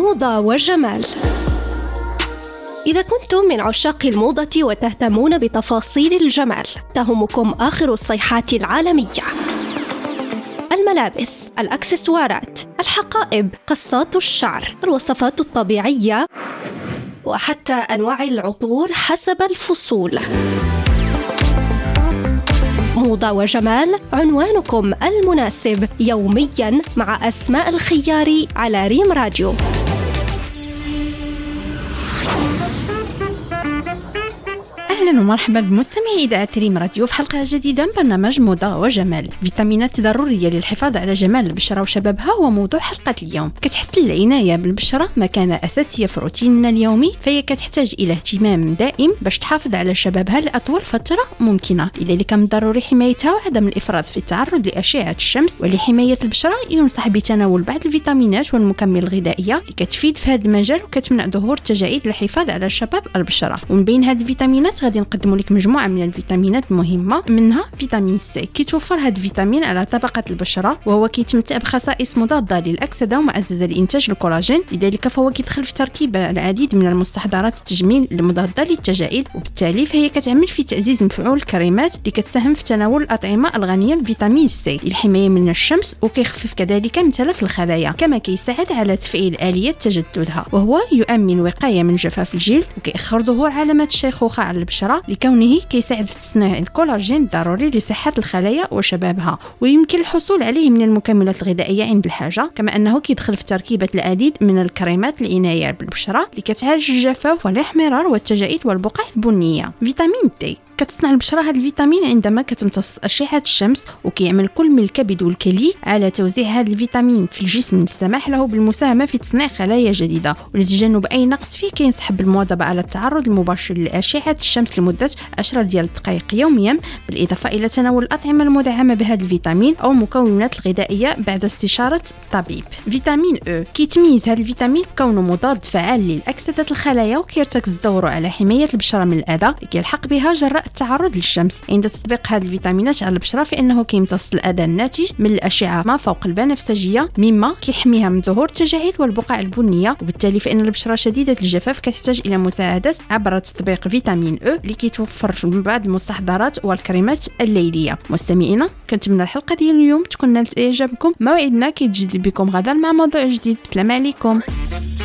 موضة وجمال. إذا كنتم من عشاق الموضة وتهتمون بتفاصيل الجمال، تهمكم آخر الصيحات العالمية: الملابس، الأكسسوارات، الحقائب، قصات الشعر، الوصفات الطبيعية، وحتى أنواع العطور حسب الفصول. موضة وجمال، عنوانكم المناسب يومياً مع أسماء الخياري على ريم راديو. أهلا ومرحبا بمستمعي إذاعة ريم راديو في حلقة جديدة من برنامج موضة وجمال. فيتامينات ضرورية للحفاظ على جمال البشرة وشبابها هو موضوع حلقة اليوم. كتحت العناية بالبشرة مكانة أساسية في روتيننا اليومي، فهي كتحتاج إلى اهتمام دائم باش تحافظ على شبابها لأطول فترة ممكنة. لذلك من ضروري حمايتها وعدم الإفراط في التعرض لأشعة الشمس. ولحماية البشرة ينصح بتناول بعض الفيتامينات والمكمل الغذائية اللي كتفيد في هذا المجال وكتمنع ظهور التجاعيد للحفاظ على شباب البشرة. ومن بين هذه الفيتامينات غادي نقدموا لك مجموعة من الفيتامينات المهمة، منها فيتامين سي. كيتوفر هذا الفيتامين على طبقة البشرة، وهو كيتمتع بخصائص مضادة للأكسدة ومعززة لإنتاج الكولاجين. لذلك فهو كيدخل في تركيبة العديد من المستحضرات التجميل المضادة للتجاعيد، وبالتالي فهي كتعمل في تعزيز مفعول الكريمات اللي كتساهم في تناول الأطعمة الغنية بفيتامين سي للحماية من الشمس، وكيخفف كذلك من تلف الخلايا، كما كيساعد على تفعيل آلية تجددها، وهو يؤمن وقاية من جفاف الجلد وكيأخر ظهور علامات الشيخوخة على البشرة، لكونه كيساعد في تصنيع الكولاجين الضروري لصحة الخلايا وشبابها. ويمكن الحصول عليه من المكملات الغذائية عند الحاجة، كما أنه كيدخل في تركيبة العديد من الكريمات العناية بالبشرة اللي كتعالج الجفاف والاحمرار والتجاعيد والبقع البنية. فيتامين دي كتصنع البشرة هذا الفيتامين عندما كتمتص أشعة الشمس، وكيعمل كل من الكبد والكلي على توزيع هذا الفيتامين في الجسم للسماح له بالمساهمة في تصنيع خلايا جديدة. ولتجنب أي نقص فيه كينصح بالمواظبة على التعرض المباشر لأشعة الشمس لمدة 10 ديال الدقائق يوميا، بالإضافة إلى تناول الأطعمة المدعمة بهذا الفيتامين أو المكونات الغذائية بعد استشارة طبيب. فيتامين أو كيتميز هذا الفيتامين بكونه مضاد فعال للأكسدة الخلايا، وكيرتكز دوره على حماية البشرة من الأذى كيلحق بها جراء التعرض للشمس. عند تطبيق هذه الفيتامينات على البشرة فإنه كيمتص الأذى الناتج من الأشعة ما فوق البنفسجية، مما كيحميها من ظهور التجاعيد والبقع البنية. وبالتالي فإن البشرة شديدة الجفاف كتحتاج إلى مساعدة عبر تطبيق فيتامين أو اللي كيتوفر في بعض المستحضرات والكريمات الليلية. مستمعينا، كنتمنى الحلقة ديال اليوم تكون نالت إعجابكم. موعدنا كيتجدد بكم غدا مع موضوع جديد. السلام عليكم.